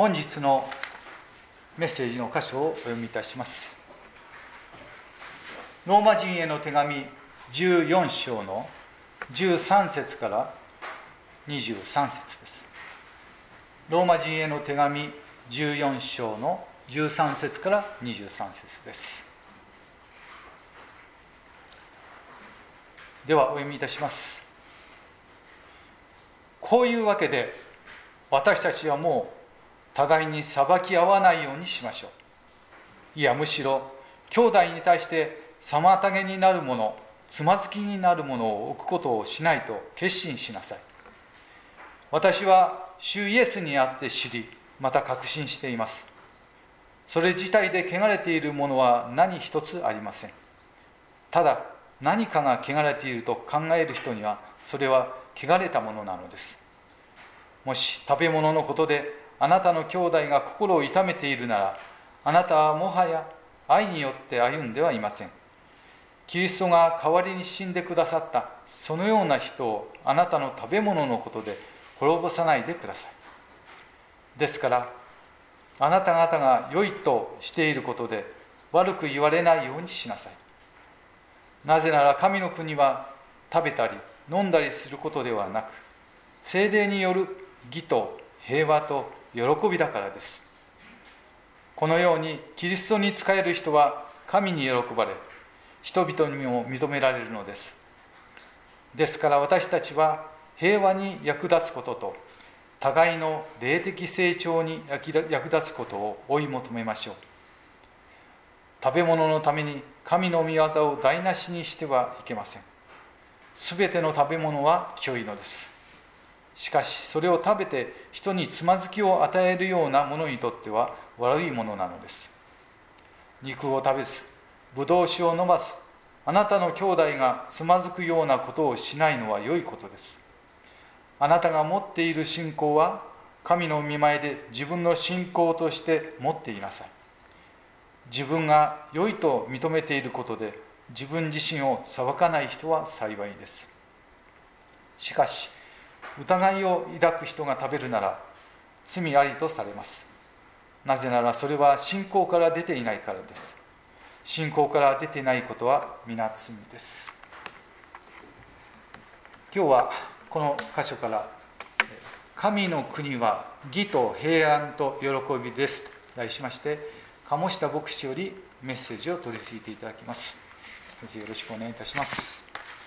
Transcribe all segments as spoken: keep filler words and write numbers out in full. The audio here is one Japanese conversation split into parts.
本日のメッセージの箇所をお読みいたします。ローマ人への手紙じゅうよん章のじゅうさん節からにじゅうさん節です。ローマ人への手紙じゅうよん章のじゅうさん節からにじゅうさん節です。ではお読みいたします。こういうわけで私たちはもう互いに裁き合わないようにしましょう。いやむしろ兄弟に対して妨げになるもの、つまずきになるものを置くことをしないと決心しなさい。私は主イエスにあって知り、また確信しています。それ自体で汚れているものは何一つありません。ただ何かが汚れていると考える人にはそれは汚れたものなのです。もし食べ物のことであなたの兄弟が心を痛めているなら、あなたはもはや愛によって歩んではいません。キリストが代わりに死んでくださったそのような人をあなたの食べ物のことで滅ぼさないでください。ですからあなた方が良いとしていることで悪く言われないようにしなさい。なぜなら神の国は食べたり飲んだりすることではなく、聖霊による義と平和と喜びだからです。このようにキリストに仕える人は神に喜ばれ、人々にも認められるのです。ですから私たちは平和に役立つことと互いの霊的成長に役立つことを追い求めましょう。食べ物のために神の御業を台無しにしてはいけません。すべての食べ物は清いのです。しかしそれを食べて人につまずきを与えるようなものにとっては悪いものなのです。肉を食べず、ぶどう酒を飲まず、あなたの兄弟がつまずくようなことをしないのは良いことです。あなたが持っている信仰は神の御前で自分の信仰として持っていなさい。自分が良いと認めていることで自分自身を裁かない人は幸いです。しかし疑いを抱く人が食べるなら罪ありとされます。なぜならそれは信仰から出ていないからです。信仰から出ていないことは皆罪です。今日はこの箇所から神の国は義と平安と喜びですと題しまして、鴨下牧師よりメッセージを取り次いでいただきます。どうぞよろしくお願いいたします。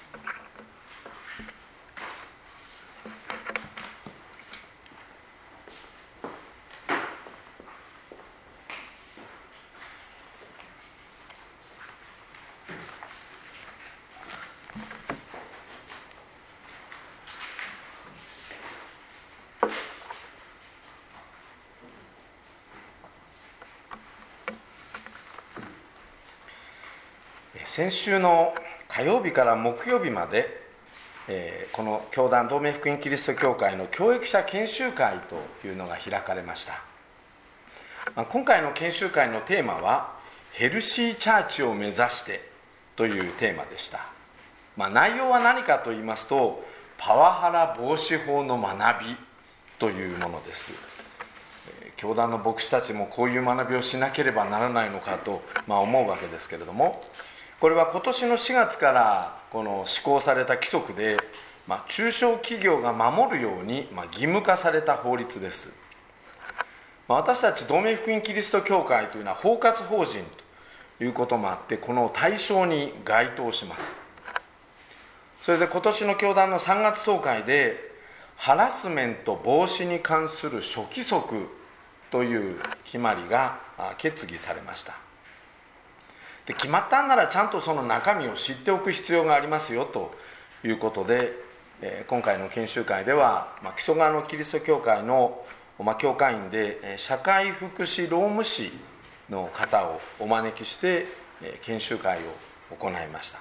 先週の火曜日から木曜日まで、えー、この教団同盟福音キリスト教会の教育者研修会というのが開かれました。まあ、今回の研修会のテーマはヘルシーチャーチを目指してというテーマでした。まあ、内容は何かと言いますと、パワハラ防止法の学びというものです。えー、教団の牧師たちもこういう学びをしなければならないのかと、まあ、思うわけですけれども、これは今年のしがつからこの施行された規則で、まあ、中小企業が守るように、まあ、義務化された法律です。まあ、私たち同盟福音キリスト教会というのは包括法人ということもあって、この対象に該当します。それで今年の教団のさんがつ総会でハラスメント防止に関する諸規則という決まりが決議されました。で決まったんならちゃんとその中身を知っておく必要がありますよということで、えー、今回の研修会では、まあ、木曽川のキリスト教会の、まあ、教会員で、えー、社会福祉労務士の方をお招きして、えー、研修会を行いました。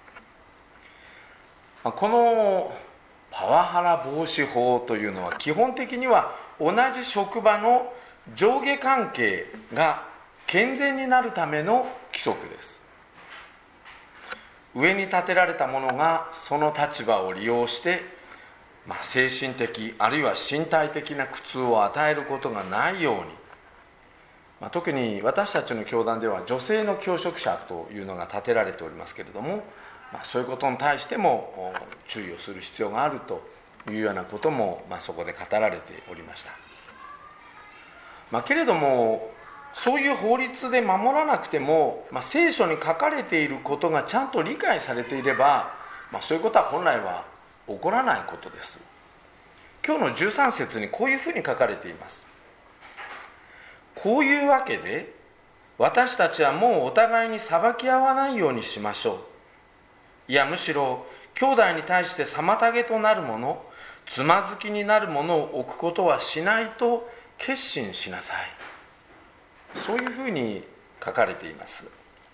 まあ、このパワハラ防止法というのは基本的には同じ職場の上下関係が健全になるための規則です。上に立てられた者がその立場を利用してまあ、精神的あるいは身体的な苦痛を与えることがないように、まあ、特に私たちの教団では女性の教職者というのが立てられておりますけれども、まあ、そういうことに対しても注意をする必要があるというようなことも、まあ、そこで語られておりました。まあ、けれどもそういう法律で守らなくても、まあ、聖書に書かれていることがちゃんと理解されていれば、まあ、そういうことは本来は起こらないことです。今日のじゅうさん節にこういうふうに書かれています。こういうわけで私たちはもうお互いに裁き合わないようにしましょう。いやむしろ兄弟に対して妨げとなるもの、つまずきになるものを置くことはしないと決心しなさい。そういうふうに書かれています。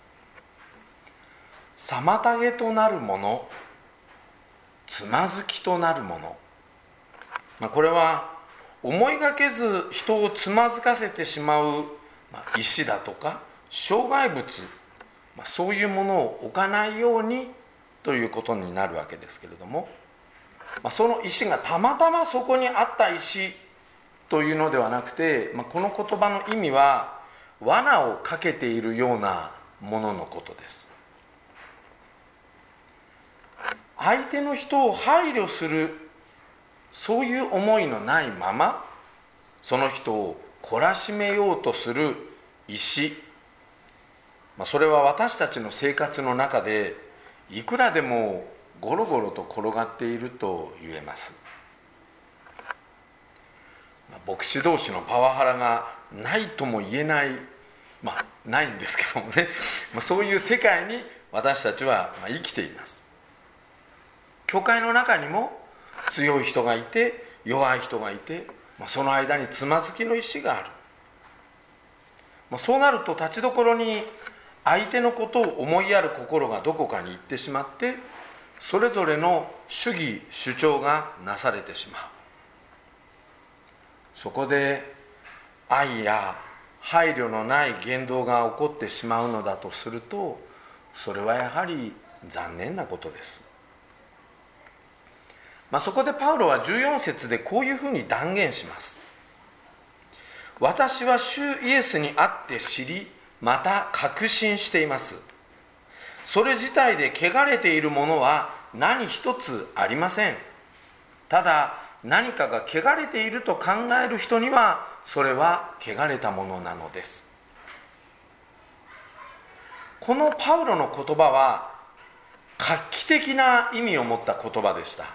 妨げとなるもの、つまずきとなるもの、まあ、これは思いがけず人をつまずかせてしまう石だとか障害物、まあ、そういうものを置かないようにということになるわけですけれども、まあ、その石がたまたまそこにあった石というのではなくて、まあ、この言葉の意味は罠をかけているようなもののことです。相手の人を配慮する、そういう思いのないままその人を懲らしめようとする石、まあ、それは私たちの生活の中でいくらでもゴロゴロと転がっていると言えます。まあ、牧師同士のパワハラがないとも言えない、まあないんですけどもね、まあ、そういう世界に私たちは生きています。教会の中にも強い人がいて弱い人がいて、まあ、その間につまずきの石がある。まあ、そうなると立ちどころに相手のことを思いやる心がどこかに行ってしまって、それぞれの主義主張がなされてしまう。そこで愛や配慮のない言動が起こってしまうのだとすると、それはやはり残念なことです。まあ、そこでパウロはじゅうよん節でこういうふうに断言します。私は主イエスにあって知り、また確信しています。それ自体で汚れているものは何一つありません。ただ何かが汚れていると考える人にはそれは汚れたものなのです。このパウロの言葉は画期的な意味を持った言葉でした。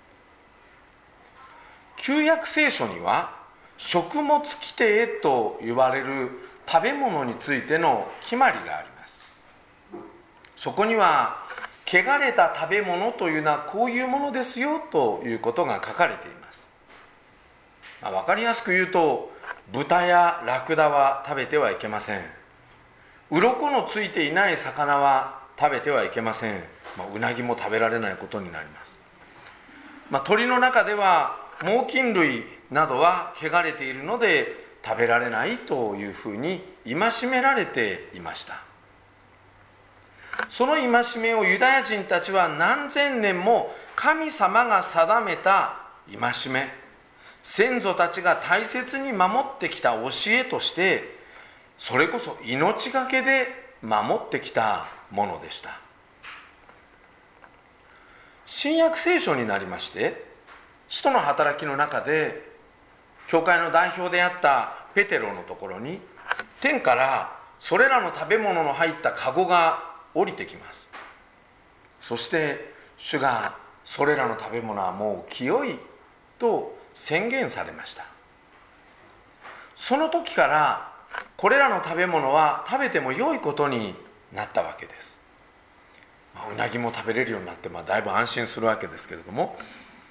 旧約聖書には食物規定と言われる食べ物についての決まりがあります。そこには汚れた食べ物というのはこういうものですよということが書かれています。まあ、分かりやすく言うと、豚やラクダは食べてはいけません。鱗のついていない魚は食べてはいけません。まあ、うなぎも食べられないことになります。まあ、鳥の中では猛禽類などは汚れているので食べられないというふうに戒められていました。その戒めをユダヤ人たちは何千年も神様が定めた戒め、先祖たちが大切に守ってきた教えとして、それこそ命がけで守ってきたものでした。新約聖書になりまして、使徒の働きの中で教会の代表であったペテロのところに天からそれらの食べ物の入ったカゴが降りてきます。そして主がそれらの食べ物はもう清いと宣言されました。その時からこれらの食べ物は食べても良いことになったわけです。まあ、うなぎも食べれるようになって、まあ、だいぶ安心するわけですけれども、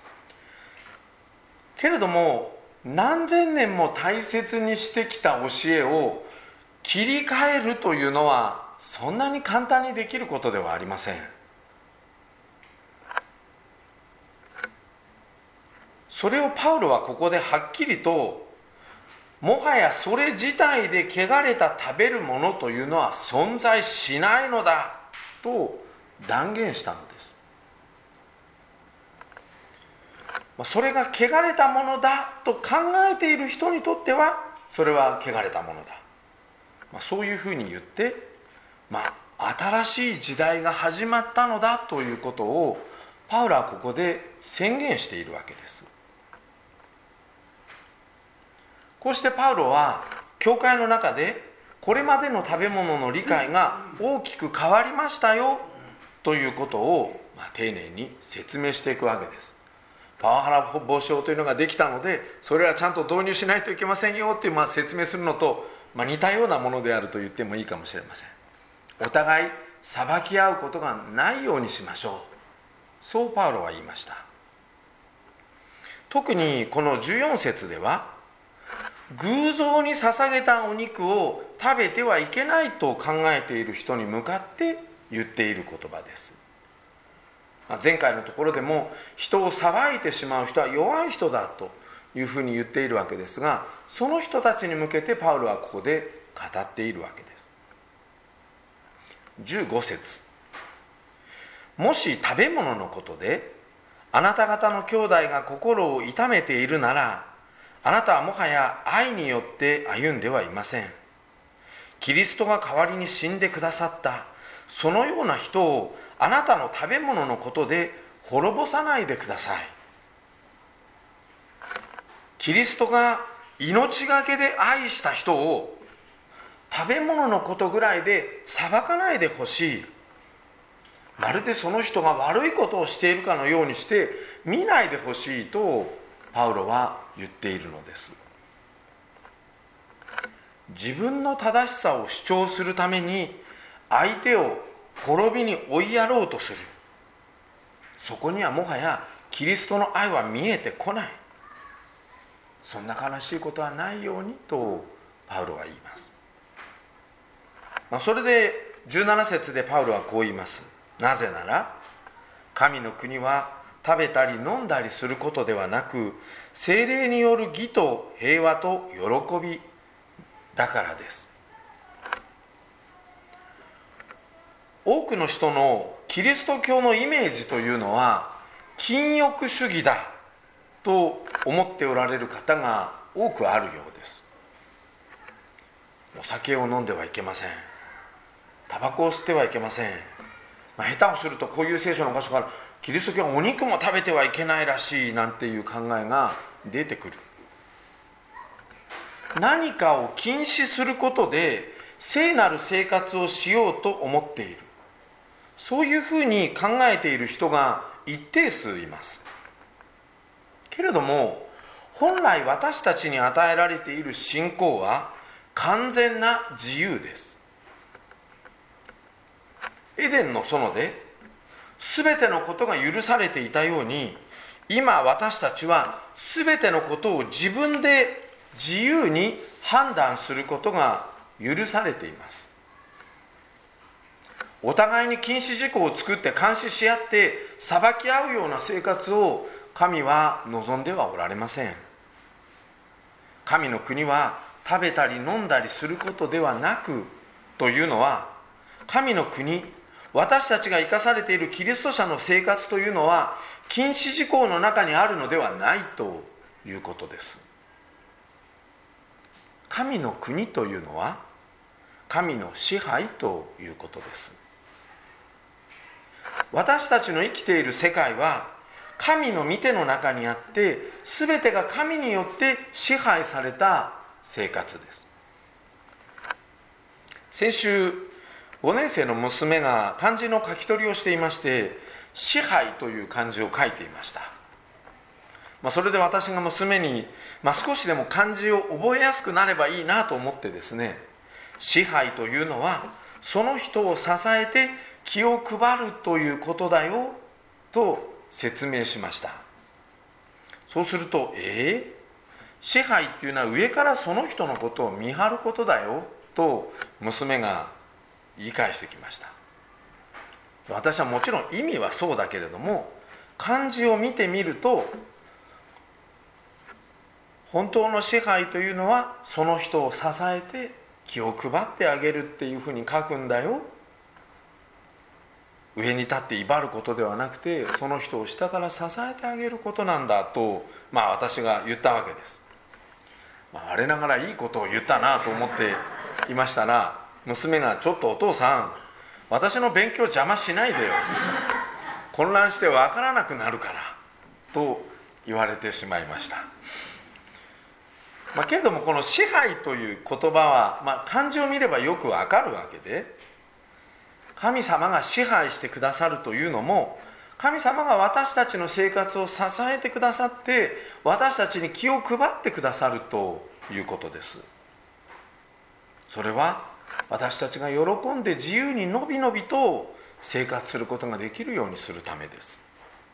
けれども何千年も大切にしてきた教えを切り替えるというのはそんなに簡単にできることではありません。それをパウロはここではっきりと、もはやそれ自体で汚れた食べるものというのは存在しないのだと断言したのです。 それが汚れたものだと考えている人にとってはそれは汚れたものだ、まあ、そういうふうに言って、まあ、新しい時代が始まったのだということをパウロはここで宣言しているわけです。こうしてパウロは教会の中でこれまでの食べ物の理解が大きく変わりましたよということを、まあ、丁寧に説明していくわけです。パワハラ防止法というのができたのでそれはちゃんと導入しないといけませんよという、まあ、説明するのと、まあ、似たようなものであると言ってもいいかもしれません。お互い裁き合うことがないようにしましょう、そうパウロは言いました。特にこのじゅうよん節では偶像に捧げたお肉を食べてはいけないと考えている人に向かって言っている言葉です。前回のところでも人を裁いてしまう人は弱い人だというふうに言っているわけですが、その人たちに向けてパウロはここで語っているわけです。じゅうご節、もし食べ物のことであなた方の兄弟が心を痛めているなら、あなたはもはや愛によって歩んではいません。キリストが代わりに死んでくださったそのような人をあなたの食べ物のことで滅ぼさないでください。キリストが命がけで愛した人を食べ物のことぐらいで裁かないでほしい。まるでその人が悪いことをしているかのようにして見ないでほしいとパウロは言っているのです。自分の正しさを主張するために相手を滅びに追いやろうとする、そこにはもはやキリストの愛は見えてこない。そんな悲しいことはないようにとパウロは言います。まあ、それでじゅうなな節でパウロはこう言います。なぜなら神の国は食べたり飲んだりすることではなく、聖霊による義と平和と喜びだからです。多くの人のキリスト教のイメージというのは禁欲主義だと思っておられる方が多くあるようです。お酒を飲んではいけません、タバコを吸ってはいけません、まあ、下手をするとこういう聖書の箇所からキリスト教はお肉も食べてはいけないらしいなんていう考えが出てくる。何かを禁止することで聖なる生活をしようと思っている、そういうふうに考えている人が一定数います。けれども本来私たちに与えられている信仰は完全な自由です。エデンの園で全てのことが許されていたように、今私たちは全てのことを自分で自由に判断することが許されています。お互いに禁止事項を作って監視し合って裁き合うような生活を神は望んではおられません。神の国は食べたり飲んだりすることではなくというのは、神の国、私たちが生かされているキリスト者の生活というのは禁止事項の中にあるのではないということです。神の国というのは神の支配ということです。私たちの生きている世界は神の御手の中にあって、全てが神によって支配された生活です。先週ごねん生の娘が漢字の書き取りをしていまして、支配という漢字を書いていました。まあ、それで私が娘に、まあ、少しでも漢字を覚えやすくなればいいなと思ってですね、支配というのはその人を支えて気を配るということだよと説明しました。そうすると、えー、支配っていうのは上からその人のことを見張ることだよと娘が言い返してきました。私はもちろん意味はそうだけれども、漢字を見てみると本当の支配というのはその人を支えて気を配ってあげるっていうふうに書くんだよ。 上に立って威張ることではなくて、その人を下から支えてあげることなんだと、まあ、私が言ったわけです。まあ、我ながらいいことを言ったなと思っていましたら、娘がちょっとお父さん、私の勉強邪魔しないでよ、混乱して分からなくなるからと言われてしまいました。まあ、けれどもこの支配という言葉は、まあ、漢字を見ればよくわかるわけで、神様が支配してくださるというのも、神様が私たちの生活を支えてくださって、私たちに気を配ってくださるということです。それは私たちが喜んで自由にのびのびと生活することができるようにするためです。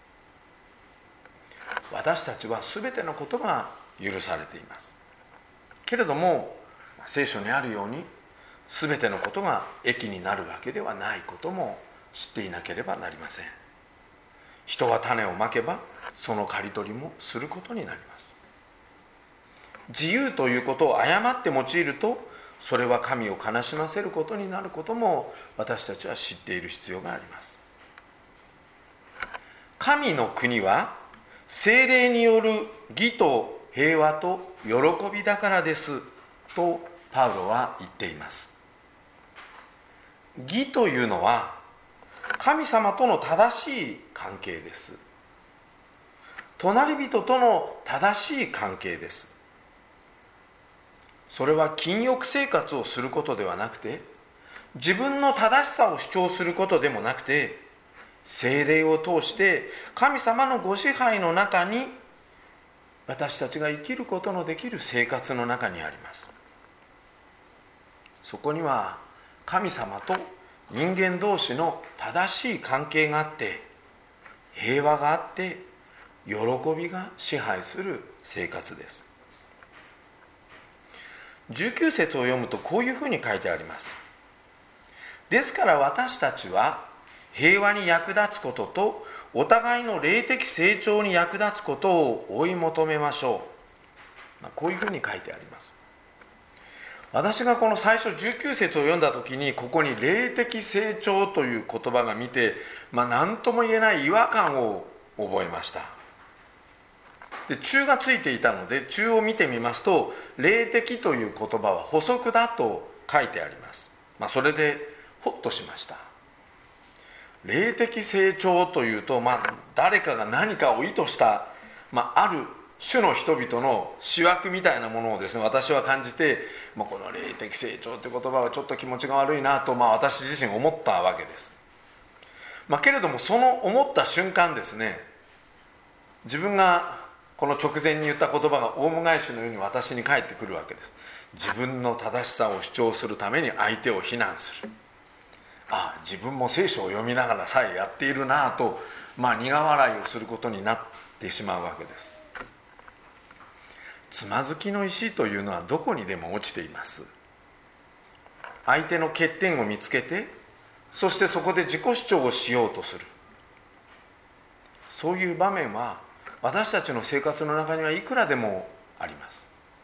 私たちは全てのことが許されています。けれども聖書にあるように、全てのことが益になるわけではないことも知っていなければなりません。人は種をまけばその刈り取りもすることになります。自由ということを誤って用いると、それは神を悲しませることになることも私たちは知っている必要があります。神の国は聖霊による義と平和と喜びだからですとパウロは言っています。義というのは神様との正しい関係です。隣人との正しい関係です。それは禁欲生活をすることではなくて、自分の正しさを主張することでもなくて、聖霊を通して神様のご支配の中に私たちが生きることのできる生活の中にあります。そこには神様と人間同士の正しい関係があって、平和があって、喜びが支配する生活です。じゅうきゅう節を読むとこういうふうに書いてあります。ですから私たちは平和に役立つこととお互いの霊的成長に役立つことを追い求めましょう。まあ、こういうふうに書いてあります。私がこの最初じゅうきゅう節を読んだ時に、ここに霊的成長という言葉が見て、まあ、何とも言えない違和感を覚えました。で、中がついていたので中を見てみますと、霊的という言葉は補足だと書いてあります。まあ、それでほっとしました。霊的成長というと、まあ、誰かが何かを意図した、まあ、ある種の人々の思惑みたいなものをですね、私は感じて、まあ、この霊的成長という言葉はちょっと気持ちが悪いなと、まあ、私自身思ったわけです。まあ、けれどもその思った瞬間ですね、自分がこの直前に言った言葉がオウム返しのように私に返ってくるわけです。自分の正しさを主張するために相手を非難する。ああ、自分も聖書を読みながらさえやっているなと、まあ、苦笑いをすることになってしまうわけです。つまずきの石というのはどこにでも落ちています。相手の欠点を見つけて、そしてそこで自己主張をしようとする。そういう場面は私たちの生活の中にはいくらでもあります。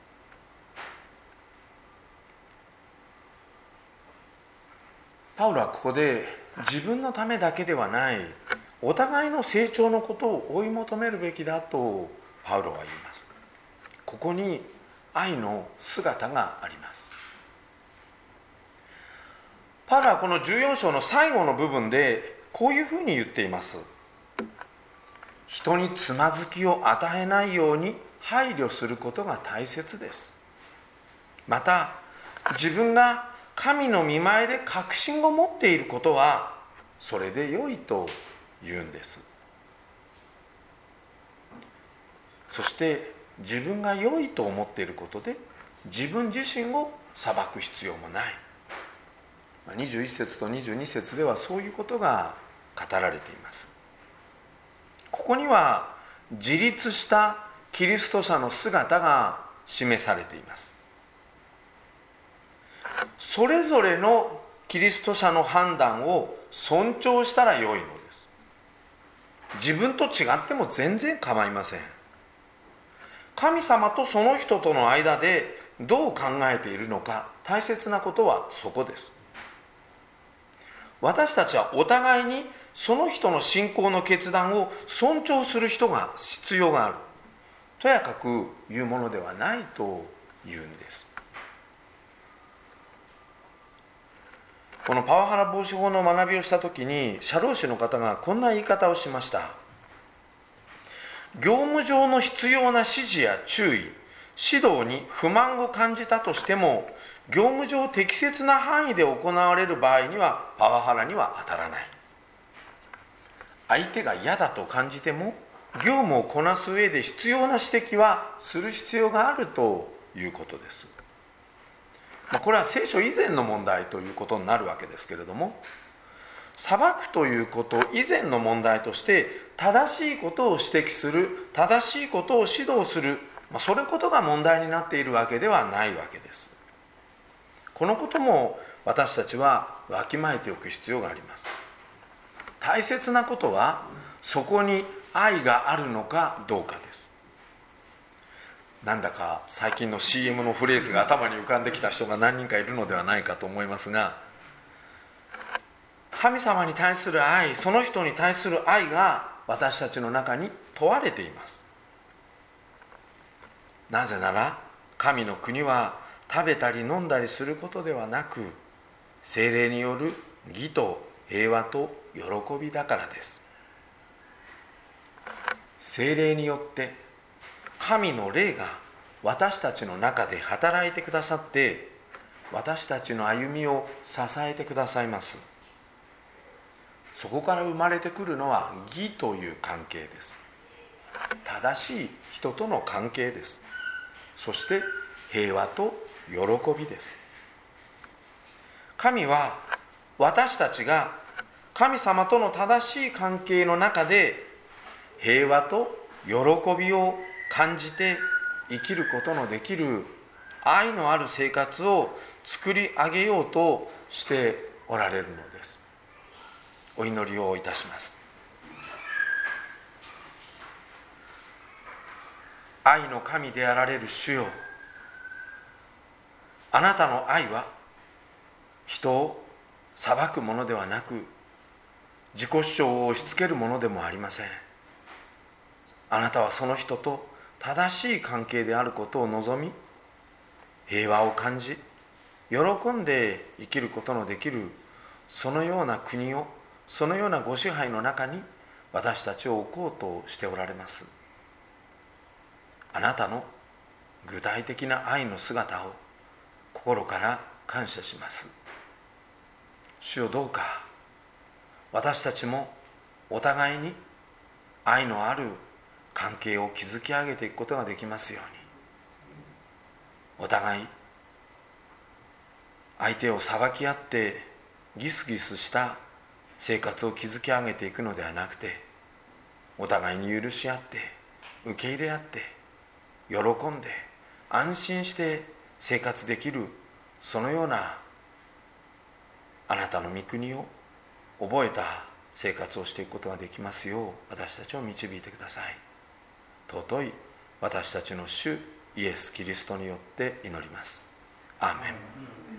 パウロはここで自分のためだけではない、お互いの成長のことを追い求めるべきだとパウロは言います。ここに愛の姿があります。パウロはこのじゅうよん章の最後の部分でこういうふうに言っています。人につまずきを与えないように配慮することが大切です。また自分が神の御前で確信を持っていることはそれで良いと言うんです。そして自分が良いと思っていることで自分自身を裁く必要もない。にじゅういち節とにじゅうに節ではそういうことが語られています。ここには自立したキリスト者の姿が示されています。それぞれのキリスト者の判断を尊重したら良いのです。自分と違っても全然構いません。神様とその人との間でどう考えているのか、大切なことはそこです。私たちはお互いにその人の信仰の決断を尊重する人が必要があるとやかく言うものではないというんです。このパワハラ防止法の学びをしたときに、社労士の方がこんな言い方をしました。業務上の必要な指示や注意、指導に不満を感じたとしても、業務上適切な範囲で行われる場合にはパワハラには当たらない。相手が嫌だと感じても、業務をこなす上で必要な指摘はする必要があるということです。これは聖書以前の問題ということになるわけですけれども、裁くということ以前の問題として正しいことを指摘する、正しいことを指導する、それことが問題になっているわけではないわけです。このことも私たちはわきまえておく必要があります。大切なことはそこに愛があるのかどうかです。なんだか最近の シーエム のフレーズが頭に浮かんできた人が何人かいるのではないかと思いますが、神様に対する愛、その人に対する愛が私たちの中に問われています。なぜなら神の国は食べたり飲んだりすることではなく、聖霊による義と平和と喜びだからです。聖霊によって神の霊が私たちの中で働いてくださって、私たちの歩みを支えてくださいます。そこから生まれてくるのは義という関係です。正しい人との関係です。そして平和と喜びです。神は私たちが神様との正しい関係の中で平和と喜びを感じて生きることのできる愛のある生活を作り上げようとしておられるのです。お祈りをいたします。愛の神であられる主よ、あなたの愛は人を裁くものではなく、自己主張を押し付けるものでもありません。あなたはその人と正しい関係であることを望み、平和を感じ、喜んで生きることのできる、そのような国を、そのようなご支配の中に私たちを置こうとしておられます。あなたの具体的な愛の姿を心から感謝します。主よ、どうか私たちもお互いに愛のある関係を築き上げていくことができますように、お互い相手を裁き合ってギスギスした生活を築き上げていくのではなくて、お互いに許し合って受け入れ合って喜んで安心して生活できる、そのようなあなたの御国を覚えた生活をしていくことができますよう、私たちを導いてください。尊い私たちの主イエス・キリストによって祈ります。アーメン。